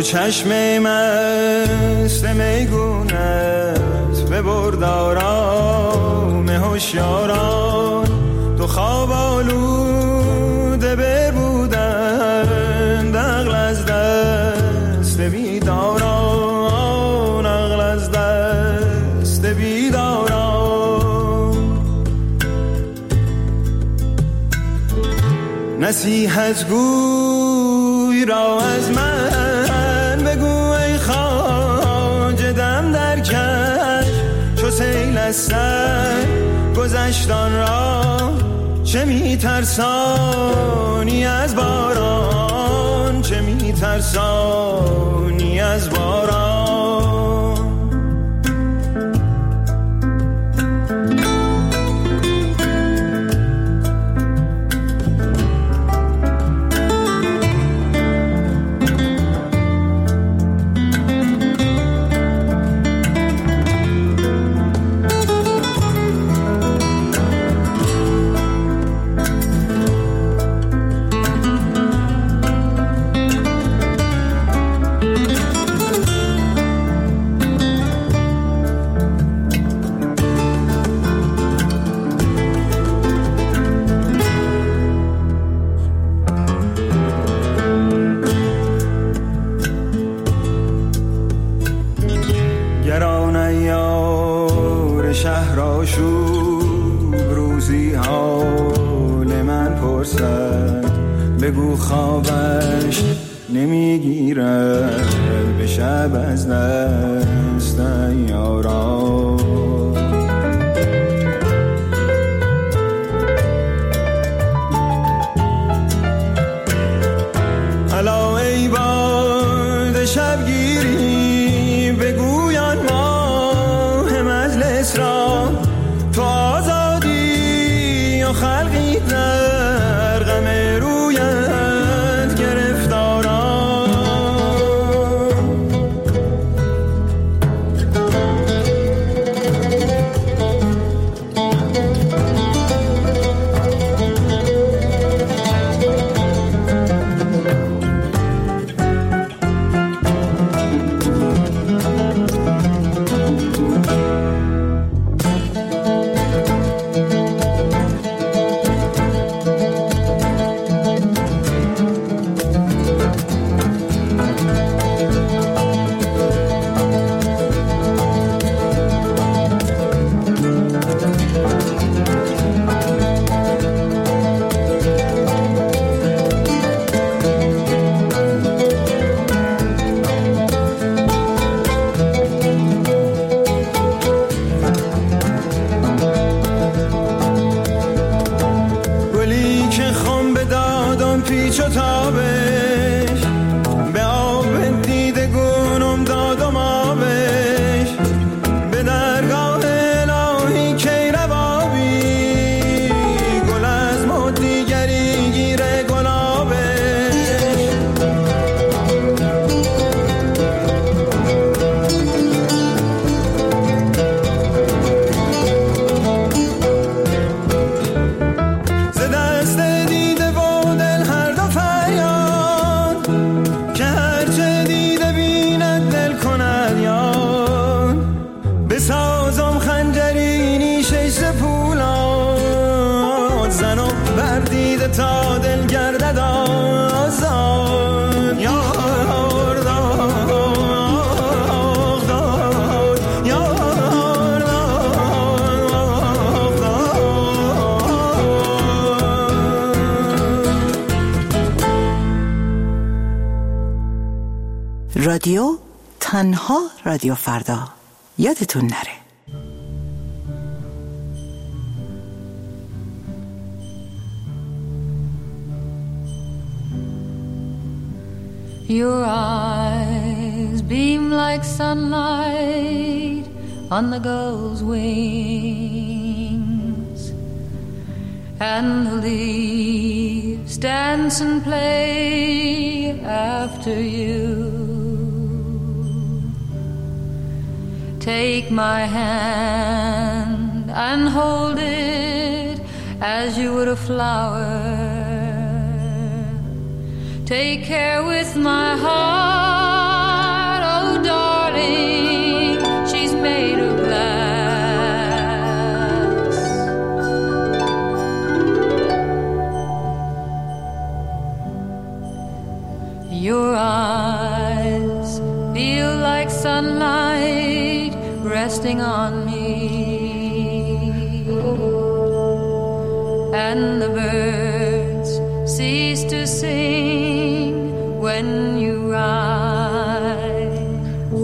تو چشم مست میگونت به بردارام هوشیاران، تو خواب آلوده ببودن عقل از دست بیداران، عقل از دست بیداران. نصیحت گوی را از من بگو ای خواجه دم در کش، چو سیل از سر گذشتان را چه میترسانی از باران، چه میترسانی از باران. بگو خوابش نمیگیرد به شب از دست یاران. الا ای باد شبگیری بگویان ماه مجلس را، تو آزادی و خلقی در غم رویت گرفتاران. پیچ و تابش به آب دیده گونم دادم آبش، به درگاه الهی کی روابی گل از مد دیگری گیره گلابش. ز دست دیده و دل هر دو فریاد که هرچه دیده بیند دل کند یاد، بسازم خنجری نیشش سپولاد، زنم بر دیده تا دل گردد آزاد. یار داد داد یار داد داد. رادیو تنها رادیو فردا، یادتون نره. Your eyes beam like sunlight on the gull's wings, and the leaves dance and play after you. Take my hand and hold it as you would a flower. Take care with my heart. and the birds cease to sing when you ride.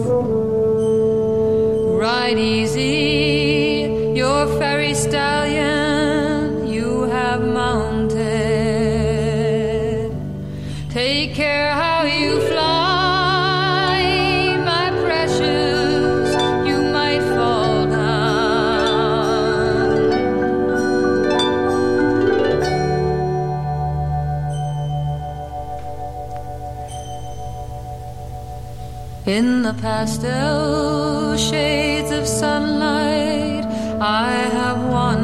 Ride easy, your fairy stallion you have mounted. Take care how you fly, my precious, you might fall down. In the pastel shades of sunlight I have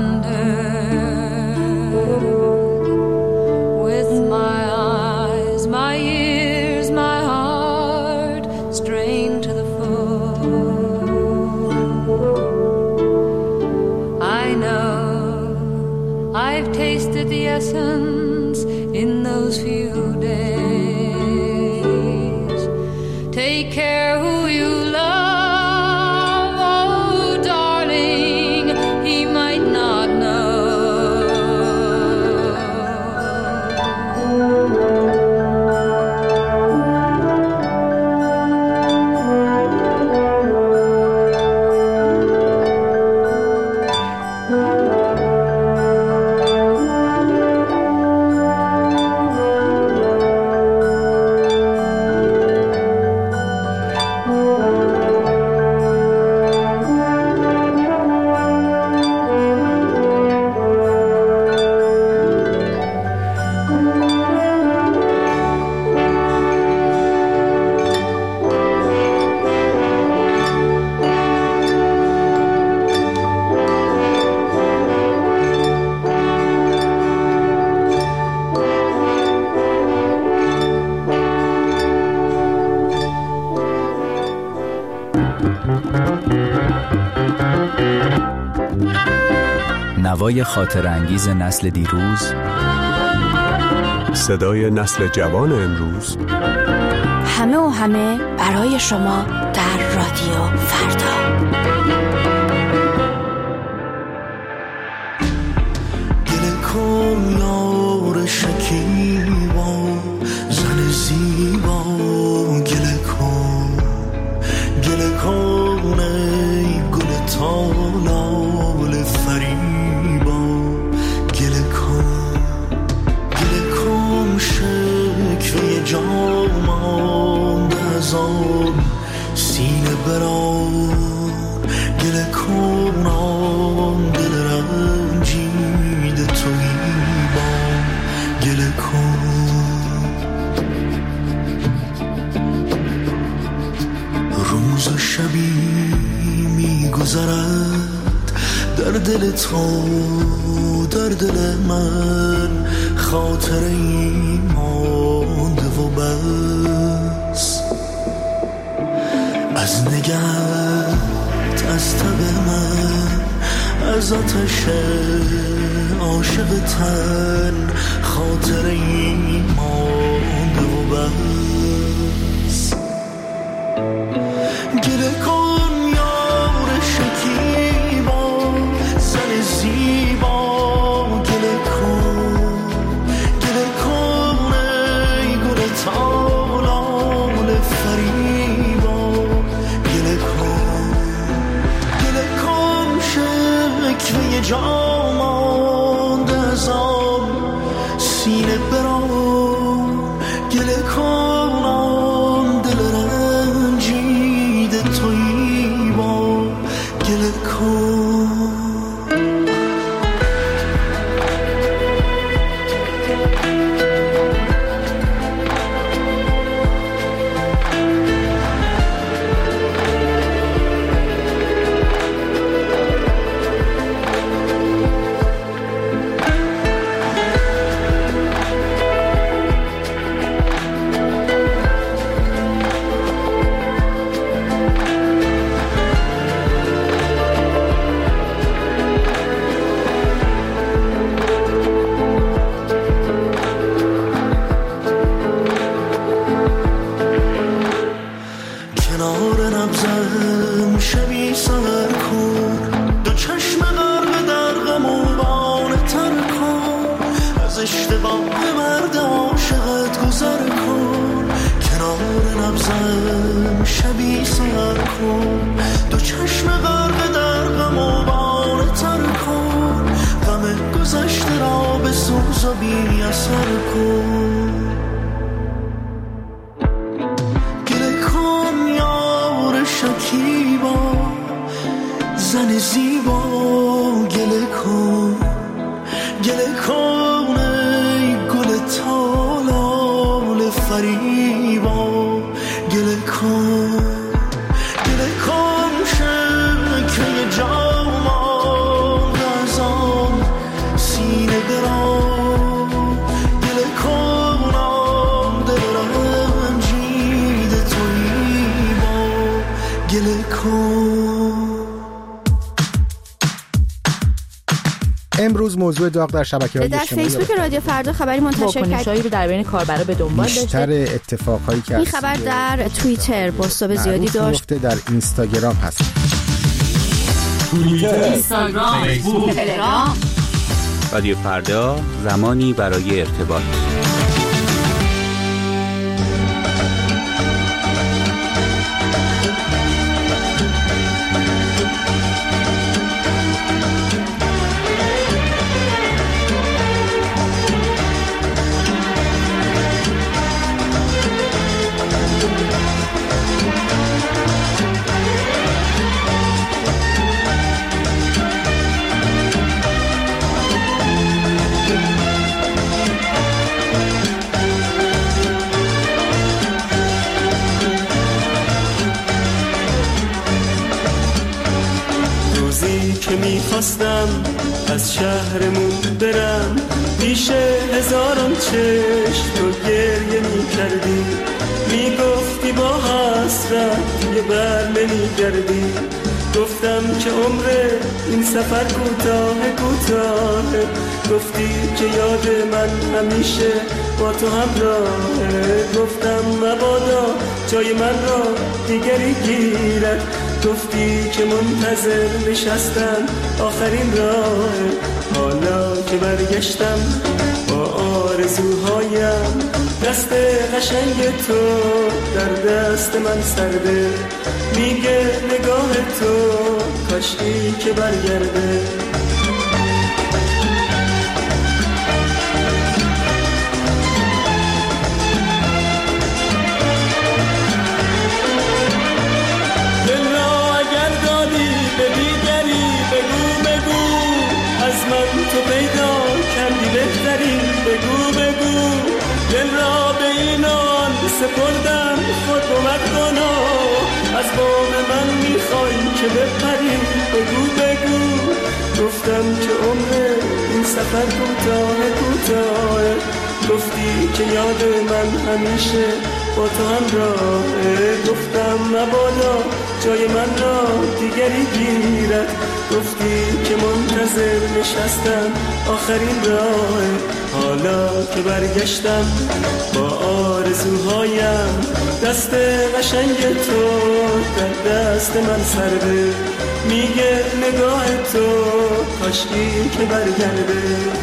wandered, with my eyes, my ears, my heart strained to the full. I know I've tasted the essence in those few days. Take care who you love, oh darling, he might not know. نوای خاطر انگیز نسل دیروز، صدای نسل جوان امروز، همه و همه برای شما در رادیو فردا. گله کن یار شکیبا، زن زیبا، گله کن ای گل تالال فریبا، گله کن شکوه جامان دزان سینه بران، گله کن آن دل رنجیده تویی با، گله کن. روز و شبی میگذرد در دل تو، در دل من خاطری مانده و بس، از نگهت، از تب من، از آتش عاشق تن خاطری مانده و بس. گله کن یار شکیبا، زن زیبا، گله کن ای گل تالال فریبا، گله کن شکوه جامان دزان سینه بران، گله کن آن دل رنجیده تویی با، گله کن. شبی سر کن، دو چشم غرق در غم و بار تر کن، غم گذشته را به سوز و بی اثر کن. گله کن یار شکیبا زن زیبا، گله کن گله کن ای گل تالال فریبا، گله کن گله کن شکه جامان از آن سینه درام، گله کن آن دل رنجیده تویی با، گله کن. امروز موضوع داغ در شبکه‌های اجتماعی در فیسبوک رادیو فردا خبری منتشر کرد. واکنش‌هایی رو در بین کاربرا به دنبال داشته. بیشتر اتفاقایی که این خبر در توییتر بازتاب زیادی داشت. در اینستاگرام هست. توییتر، اینستاگرام، فیسبوک، تلگرام. رادیو فردا، زمانی برای ارتباط. که میخواستم از شهرمون برم، پیش هزاران چشم تو گریه میکردی، میگفتی با حسرت دیگه بر نمیگردی، گفتم که عمر این سفر کوتاه کوتاه، گفتی که یاد من همیشه با تو همراهه، گفتم مبادا جای من را دیگری گیرد، گفتی که منتظر نشستم آخرین راه، حالا که برگشتم با آرزوهایم، دست قشنگ تو در دست من سرده، میگه نگاه تو کاشکی که برگرده. تو پیدا کردی بهترین، بگو بگو دل را به اینان سپردم، خود بمد کنا از بام من میخوای که بپری، بگو بگو گفتم که عمر این سفر کوتاه کوتاه، گفتی که یاد من همیشه با تو همراهه، گفتم مبادا جای من را دیگری گیرد، گفتی که منتظر نشستم آخرین راه، حالا که برگشتم با آرزوهایم، دست قشنگ تو در دست من سرده، میگه نگاه تو کاشکی که برگرده.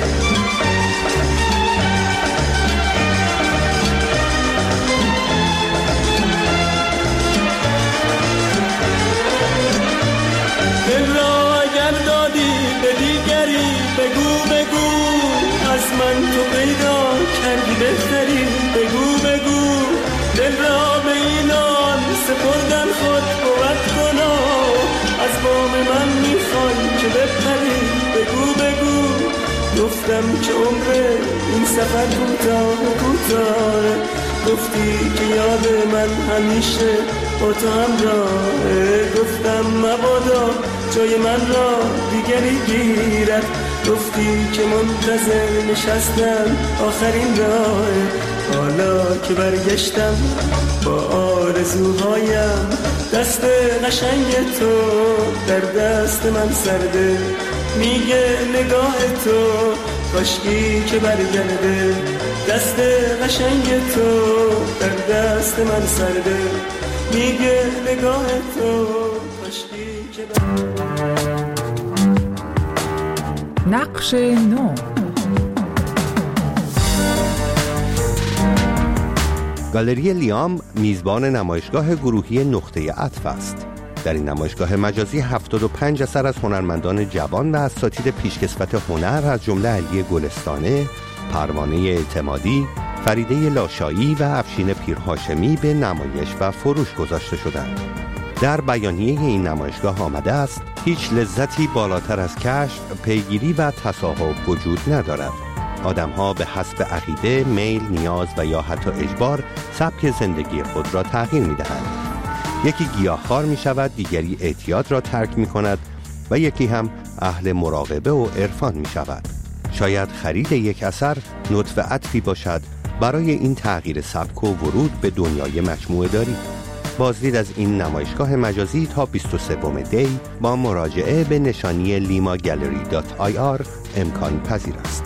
من تو پیدا کردی بهترین، بگو بگو دل را به اینان سپردن، خود بود کنا از بام من میخوای که بپری، بگو بگو گفتم که عمر این سفر کوتاه کوتاه، گفتی که یاد من همیشه با تو همراهه، گفتم مبادا جای من را دیگری گیرد، گفتی که منتظر نشستم آخرین راه، حالا که برگشتم با آرزوهایم، دست قشنگ تو در دست من سرده، میگه نگاه تو کاشکی که برگرده، دست قشنگ تو در دست من سرده، میگه نگاه تو کاشکی که برگرده. نقش نو. گالری لیام میزبان نمایشگاه گروهی نقطه عطف است. در این نمایشگاه مجازی 75 اثر از هنرمندان جوان و اساتید پیشکسوت هنر از جمله علی گلستانه، پروانه اعتمادی، فریده لاشایی و افشین پیرهاشمی به نمایش و فروش گذاشته شدند. در بیانیه این نمایشگاه آمده است: هیچ لذتی بالاتر از کشف، پیگیری و تصاحب وجود ندارد. آدم‌ها به حسب عقیده، میل، نیاز و یا حتی اجبار سبک زندگی خود را تغییر می‌دهند. یکی گیاهخوار می‌شود، دیگری اعتیاد را ترک می‌کند و یکی هم اهل مراقبه و عرفان می‌شود. شاید خرید یک اثر نطف عطفی باشد برای این تغییر سبک و ورود به دنیای مجموعه داری. بازدید از این نمایشگاه مجازی تا 23 دی با مراجعه به نشانی limagallery.ir امکان پذیر است.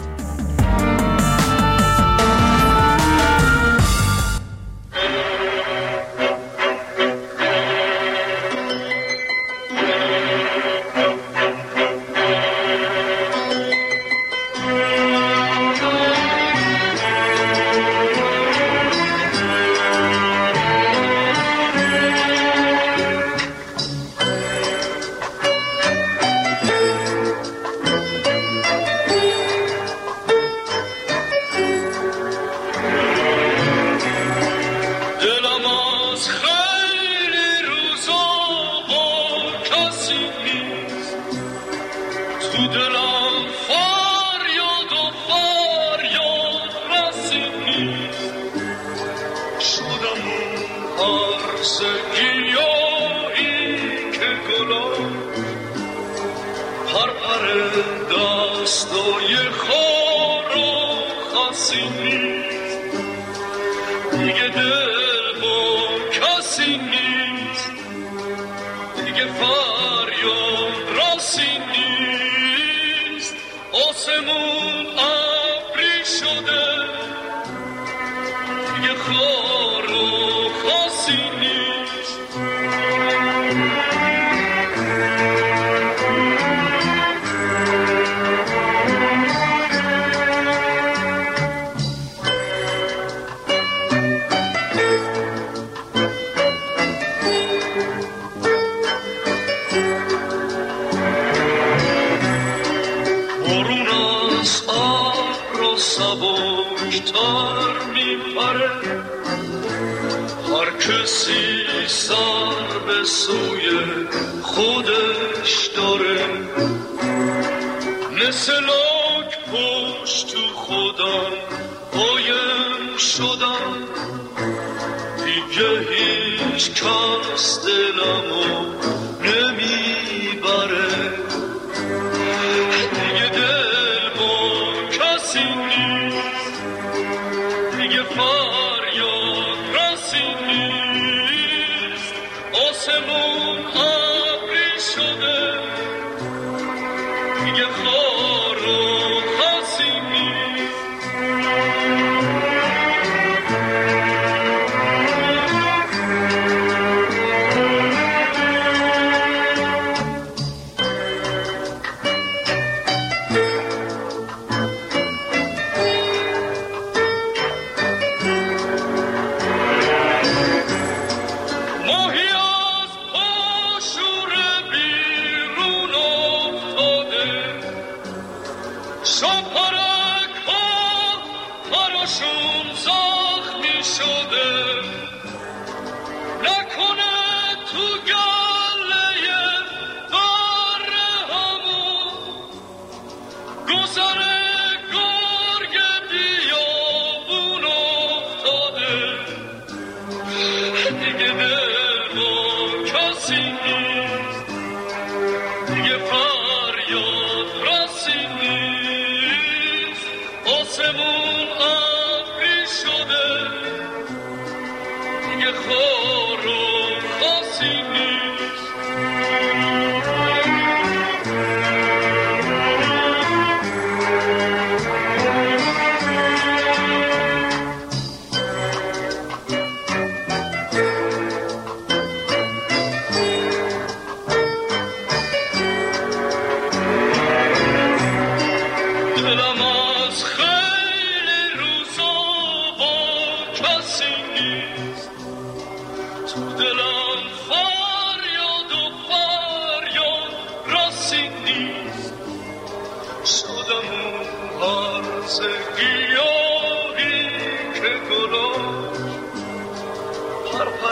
خار و خاصی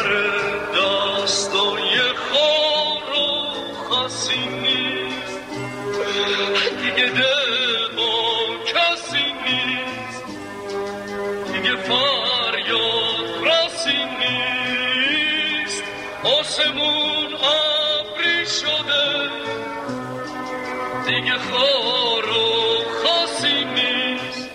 سر داستای خار و خاصی نیست، دیگه دل با کسی نیست، دیگه فریاد راسی نیست، آسمون ابری شده، دیگه خار و خاصی نیست.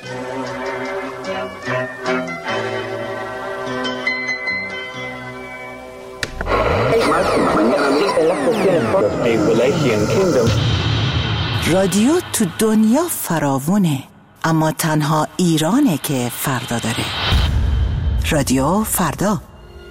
رادیو تو دنیا فراوونه، اما تنها ایرانه که فردا داره. رادیو فردا.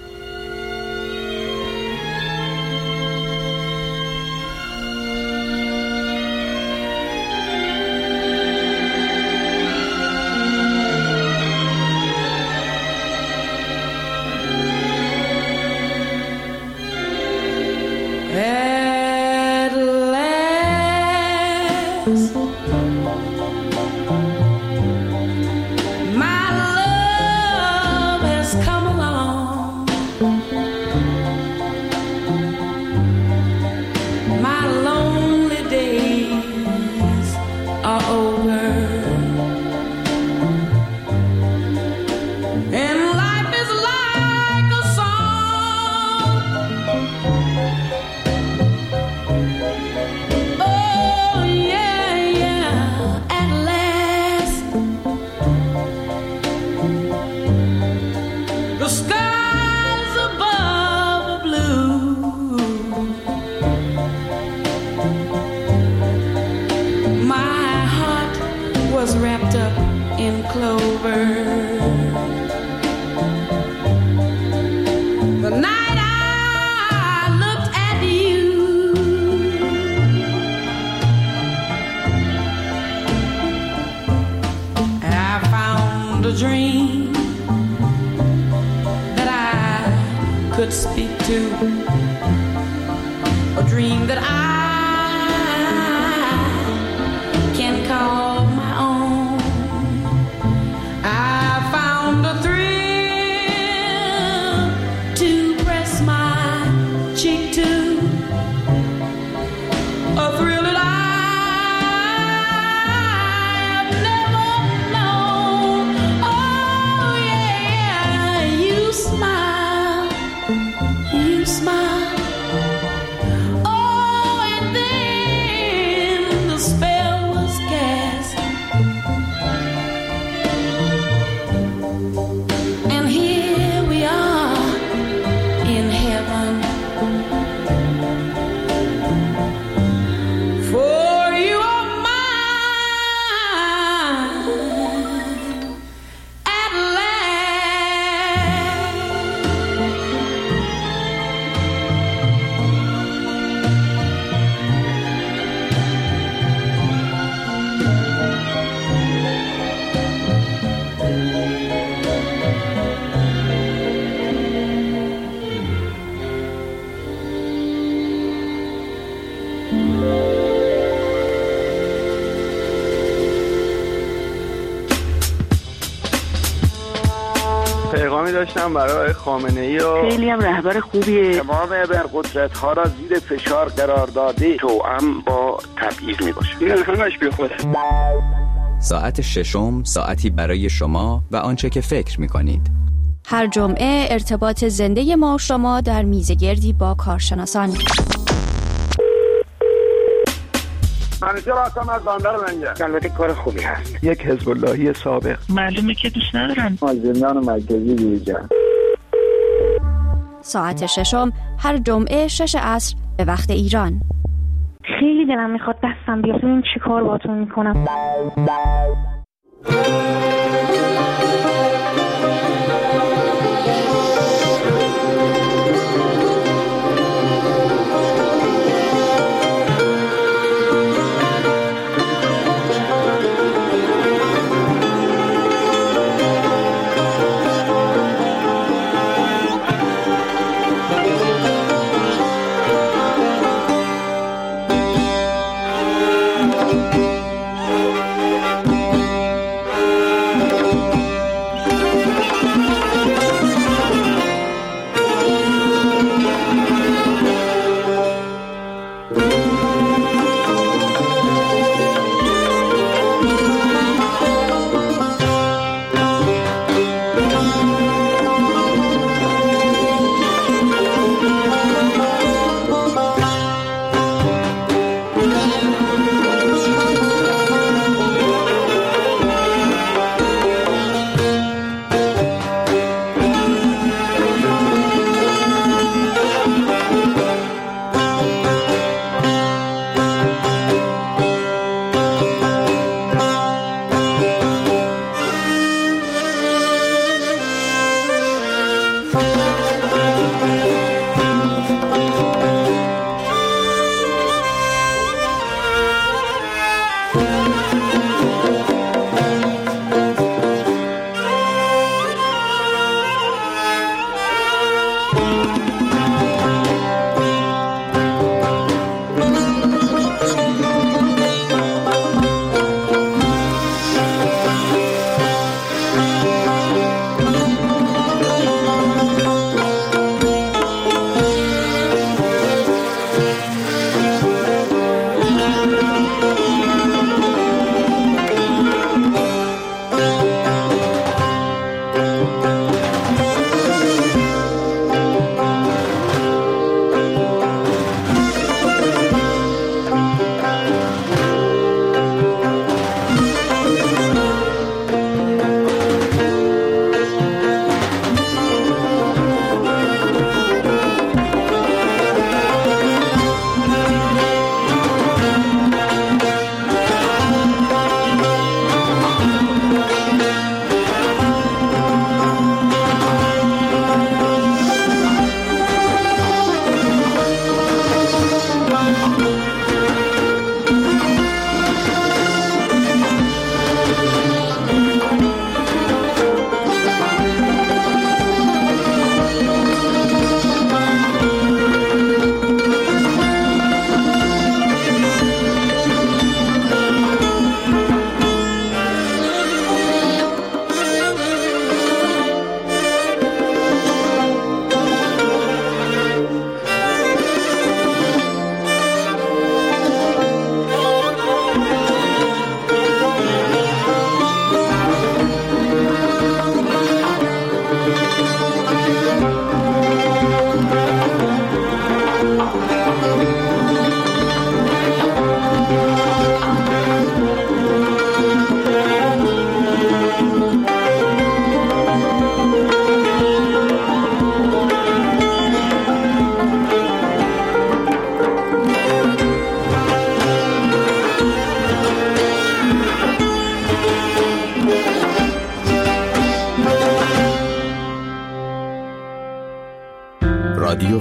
پیغامی داشتم برای خامنه‌ای و خیلی هم رهبر خوبیه. تمام ابرقدرت‌ها را زیر فشار قرار داده، توأم با تبعیض میباشه. این همش بیخوده. ساعت ششم، ساعتی برای شما و آنچه که فکر میکنید. هر جمعه ارتباط زنده ما و شما در میزگردی با کارشناسان. منیجر آسام از باندر منجه. البته کار خوبی هست. یک حزب اللهی سابق. معلومه که دوست ندارن. زندان مرکزی بیرجن. ساعت ششم هر جمعه 6 عصر به وقت ایران. خیلی دلم میخواد دستم بیاد ببین چی کار باهاتون میکنم.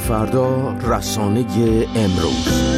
فردا، رسانه امروز.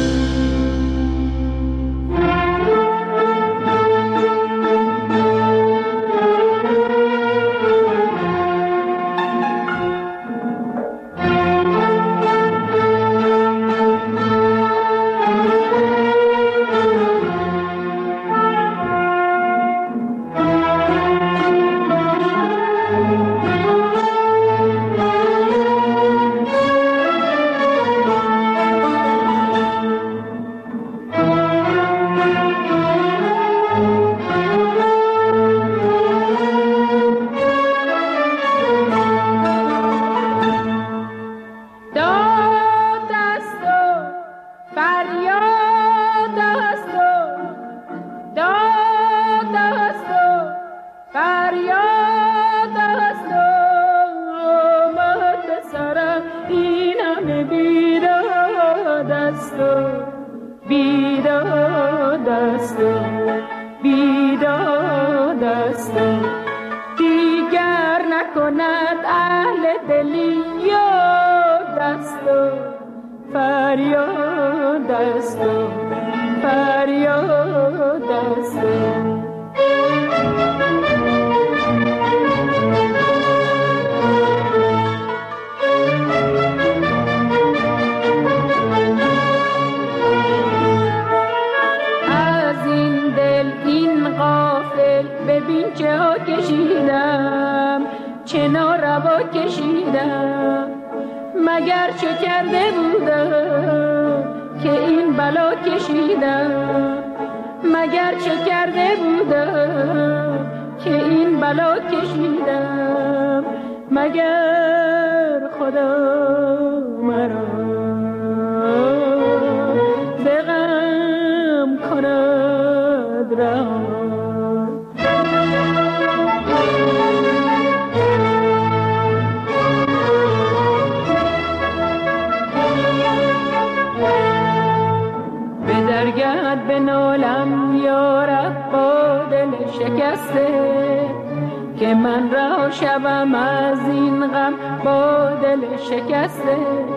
که من را شبم از این غم با دل شکسته،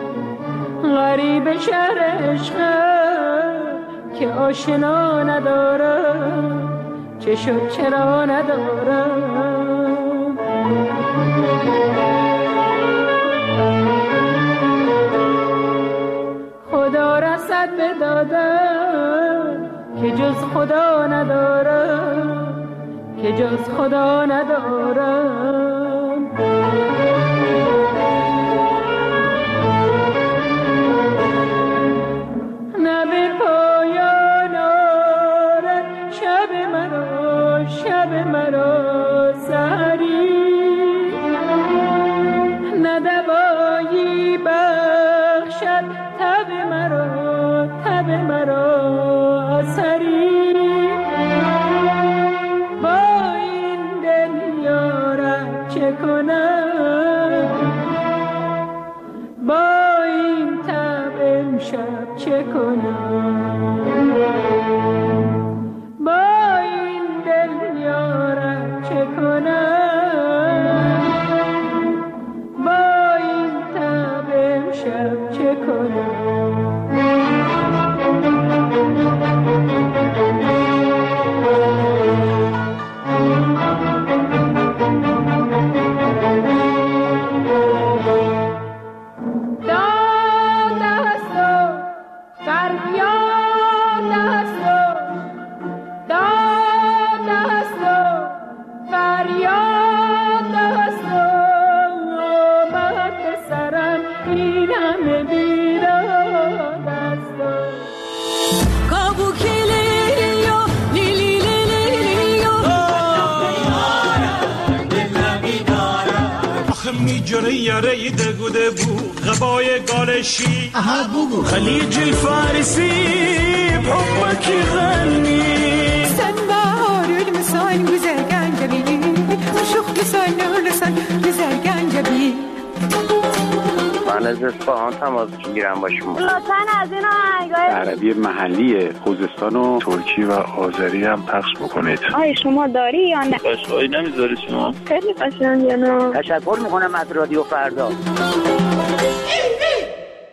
غریب شهر عشقم که آشنا ندارم، چه شد چرا ندارم. خدا رسد به دادم که جز خدا ندارم، که جز خدا ندارم. نه به پایان آرد شب مرا، شب مرا سحری، نه دوایی بخشد تب مرا، تب مرا اثری. چه کنم با این تب امشب، چه کنم با این دل یارم، چه کنم با این تب امشب، چه کنم. جوری یاره دگوده بو غبای گالشی خلیج الفارسی بحبك غني سن بهار المسان گذرگن جبی شوخ لسان لسان گذرگن جبی. من از اصفهان تماس میگیرم با شما. لطفاً از این آهنگای عربی محلی خوزستان و ترکی و آذری هم پخش بکنید. آیا شما داری یا نه؟ قشنگی نمیذاری شما؟ خیلی قشنگه. نه تشکر میکنم از رادیو فردا.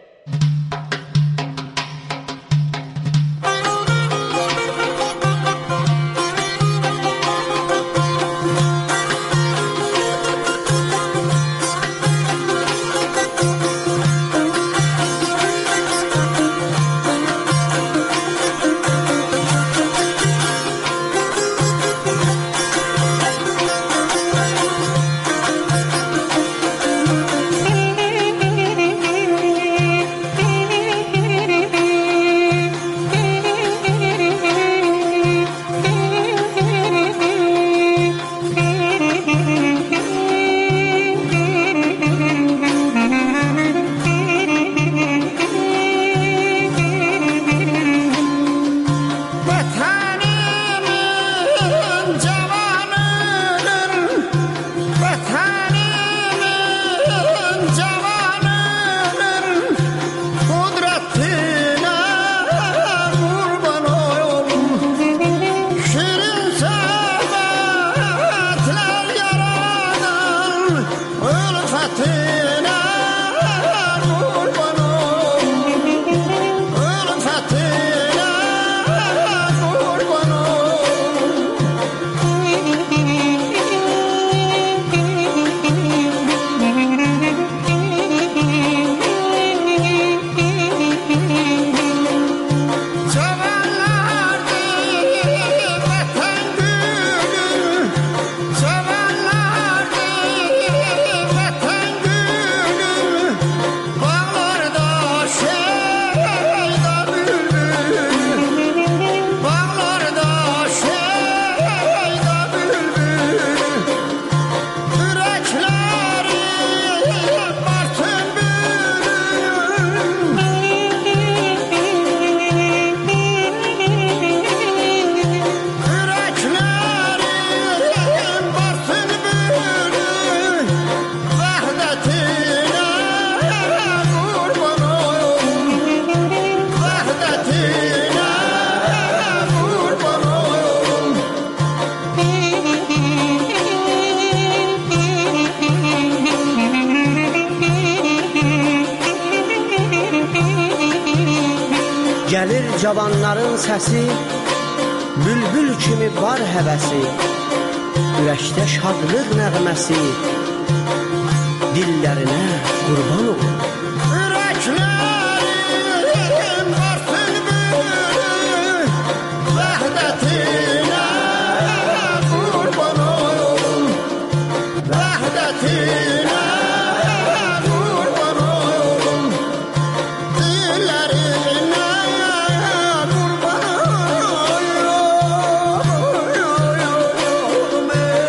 cavanların səsi, bülbül kimi var həvəsi, ürəkdə şadlıq nəğməsi, dillərinə qurban olur. Ürəklərim varsın bülbül, vəhdətinə qurban olum, vəhdətinə qurban olum, dillərinə qurban olum.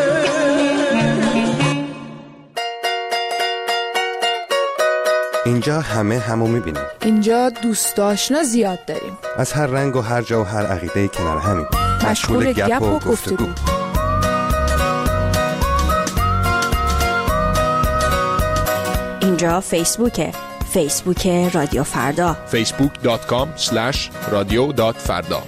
اینجا همه همو میبینیم. اینجا دوست آشنا زیاد داریم. از هر رنگ و هر جا و هر عقیده کنار همین. مشغول گپ و گفتگو. اینجا فیسبوکه. فیسبوک رادیو فردا. facebook.com/radio.farda.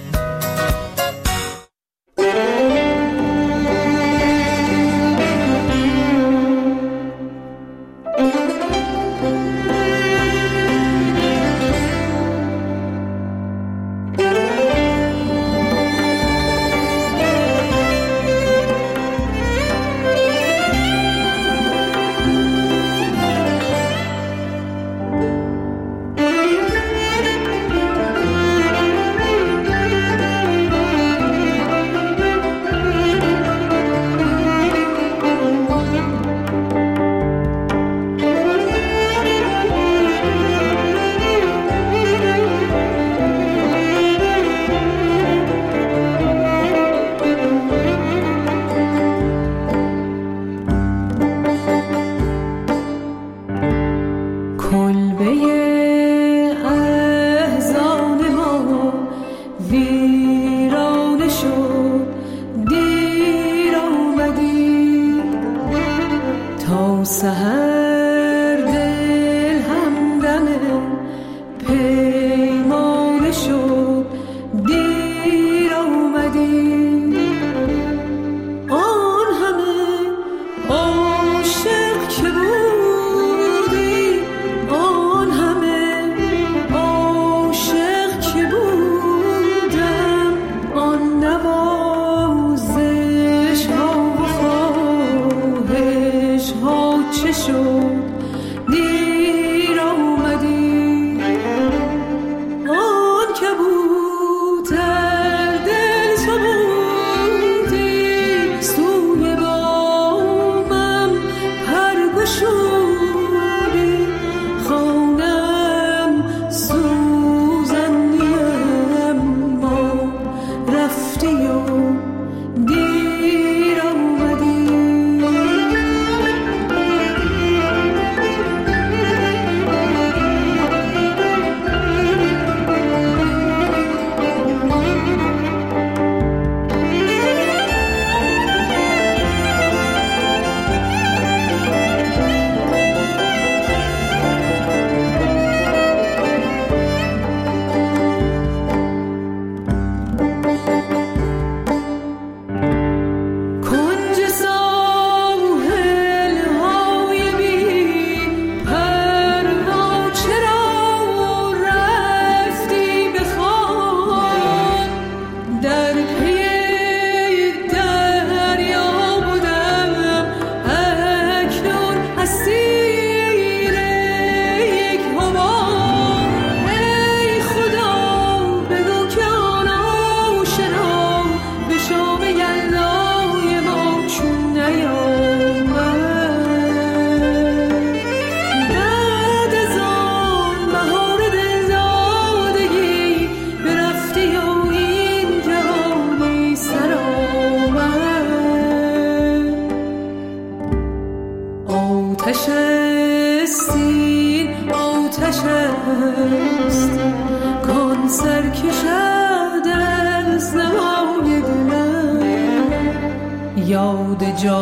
یاد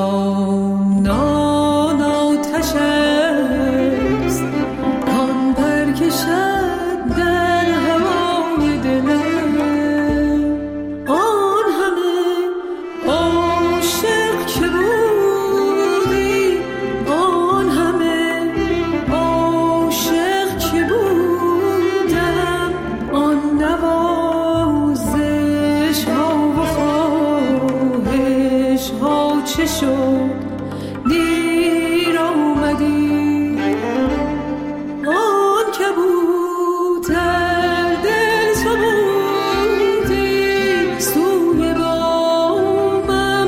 جانان آتش است کان پر کشد در هوای دلم آن همه عاشق که بودی آن همه عاشق که بودم آن نوا شد دیر آمدی آن کبوتر دل تو بودی سوی بامم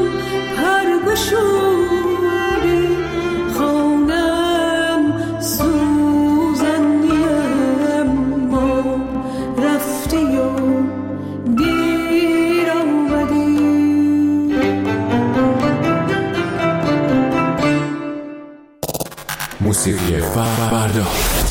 پرگشودی خانم سوزنیم ما رفتی و دیر آمدی. موسیقی فردا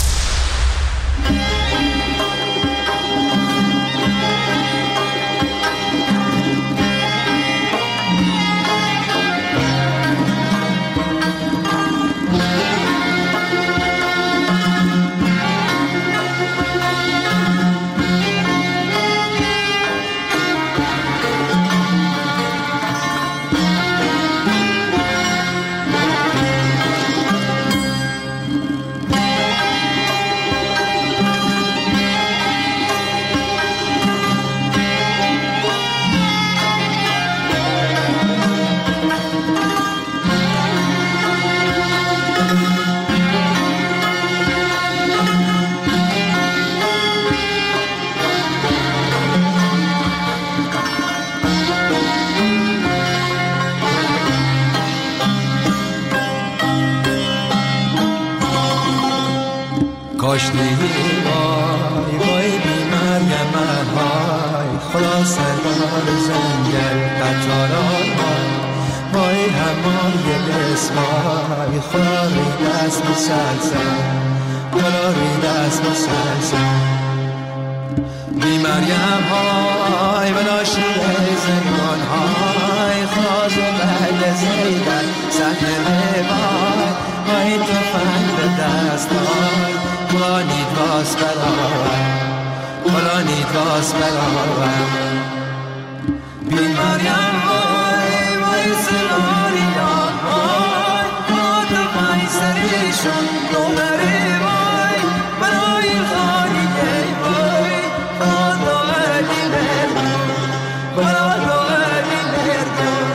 کاشتی وای وای بی مریم های خدا سردار زنگل قطاران وای همای بسمای خدا رید از مسلسل خدا رید از مسلسل بی مریم های و ناشیه زنگان های خواز و بعد زیدن سحن وای وای تو فن به دست های خلانید واس برآور خلانید واس برآور بی مریم وای وای سلاریان وای خاطر وای سریشون دوباره وای برای خانیه وای خاطر علی مردم خاطر علی مردم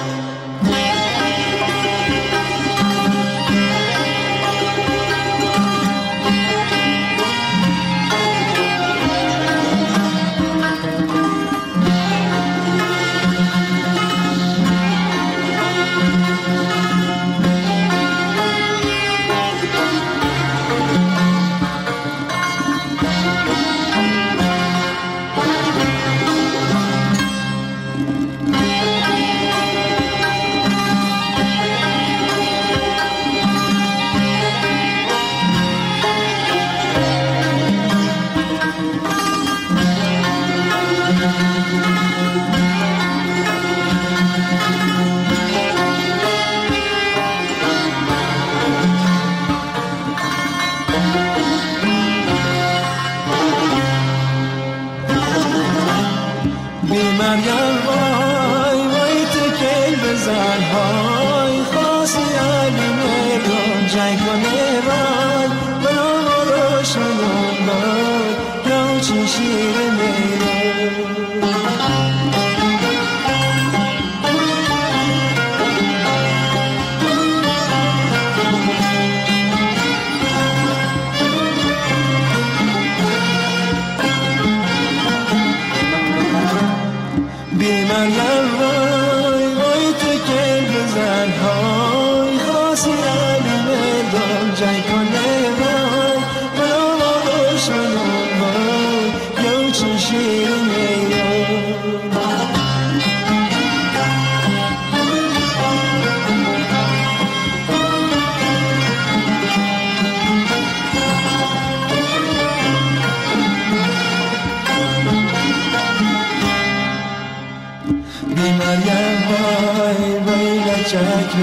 چک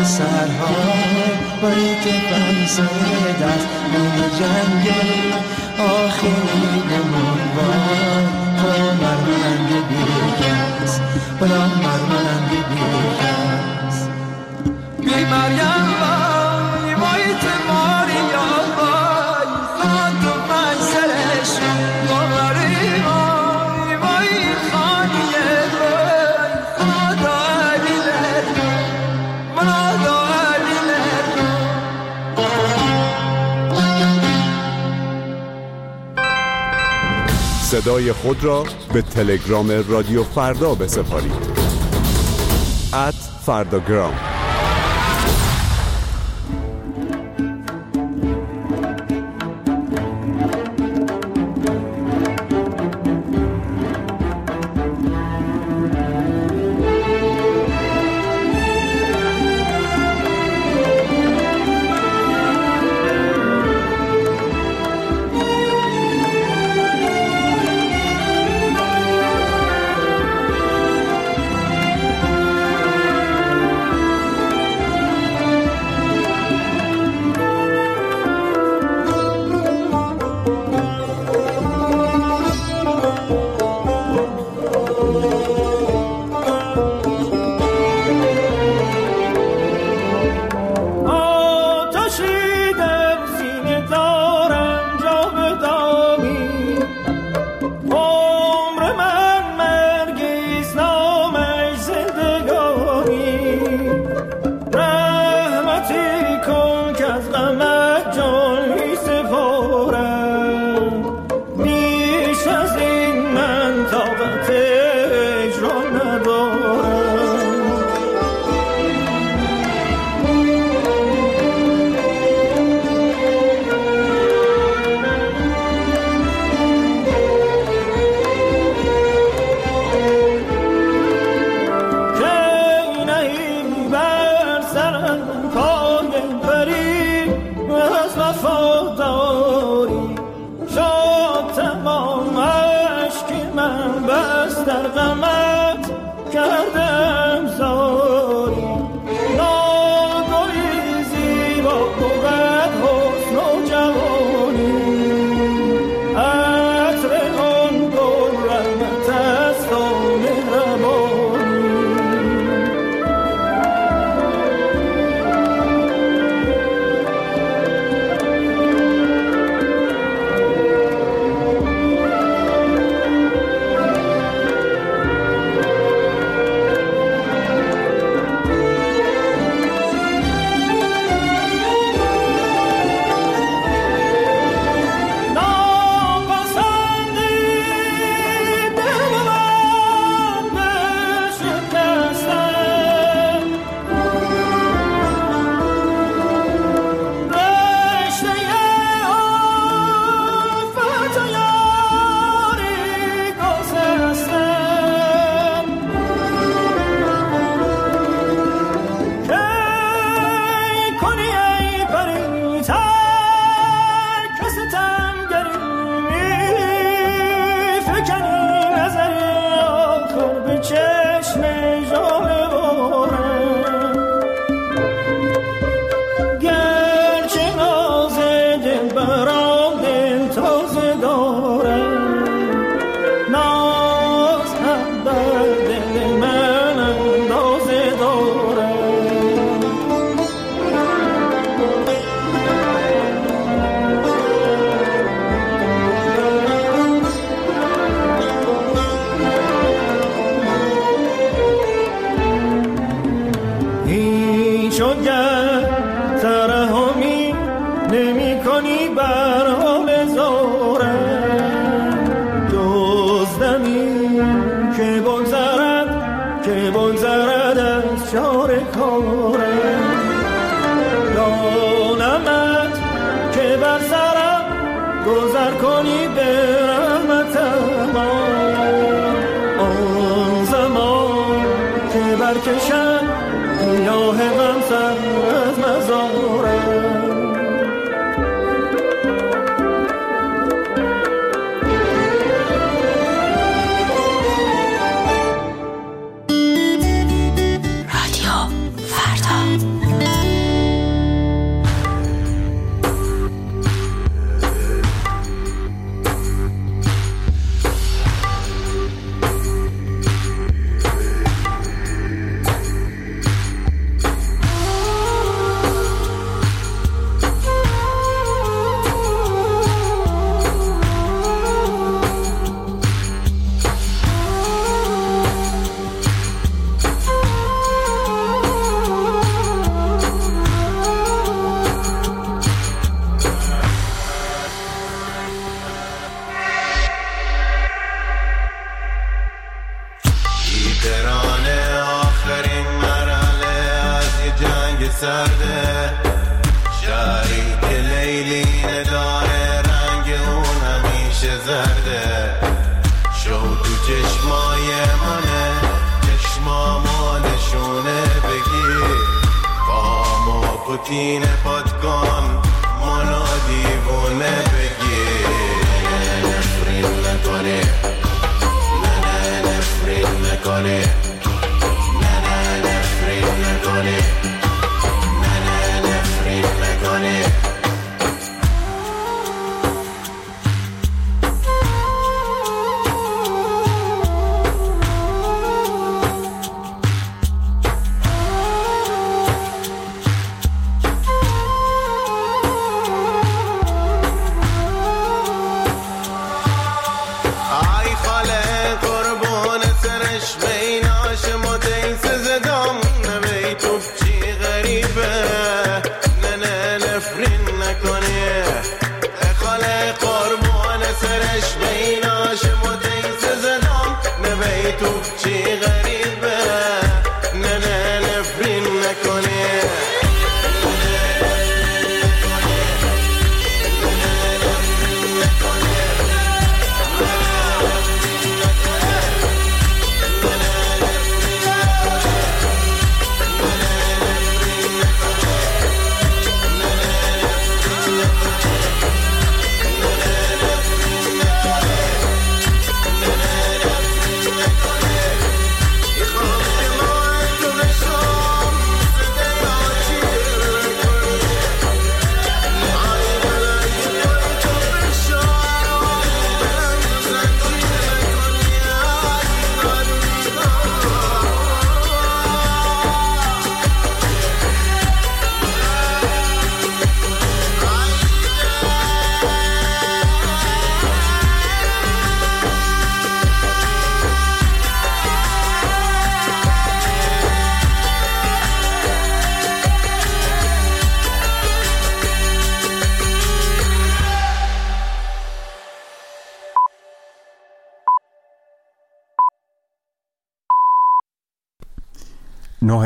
سرهای بایی که بمزد از نون جنگل آخری نمون وای با مرمند بیرکس بلا مرمند بیرکس بی مریم وای وای تماری یا وای خان تو منزلش دوباره وای وای خانیه وای خدا علی لرد صدای خود را به تلگرام رادیو فردا بسپارید. @فرداگرام. سرده، شهری که لیلی نداره رنگ اون همیشه زرده. شو تو چشمای منه، چشمامو نشونه بگیر، پامو پوتین پات کن، منو دیوونه بگیر. نفرین نکنی، نه نفرین نکنی،